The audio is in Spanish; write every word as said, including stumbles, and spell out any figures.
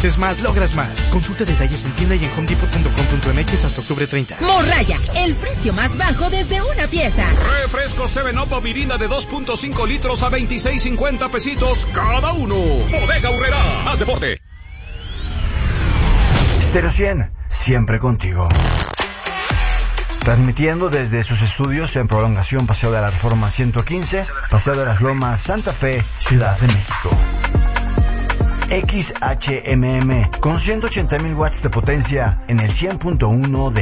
metes más, logras más. Consulta detalles en tienda y en home depot punto com punto m x hasta octubre treinta. Morraya, el precio más bajo desde una pieza. Refresco seven Up o Mirinda de dos punto cinco litros a veintiséis cincuenta pesitos cada uno. Bodega Aurrerá, haz deporte. Stereo cien, siempre contigo. Transmitiendo desde sus estudios en prolongación Paseo de la Reforma ciento quince, Paseo de las Lomas, Santa Fe, Ciudad de México. X H M M con ciento ochenta mil watts de potencia en el cien punto uno de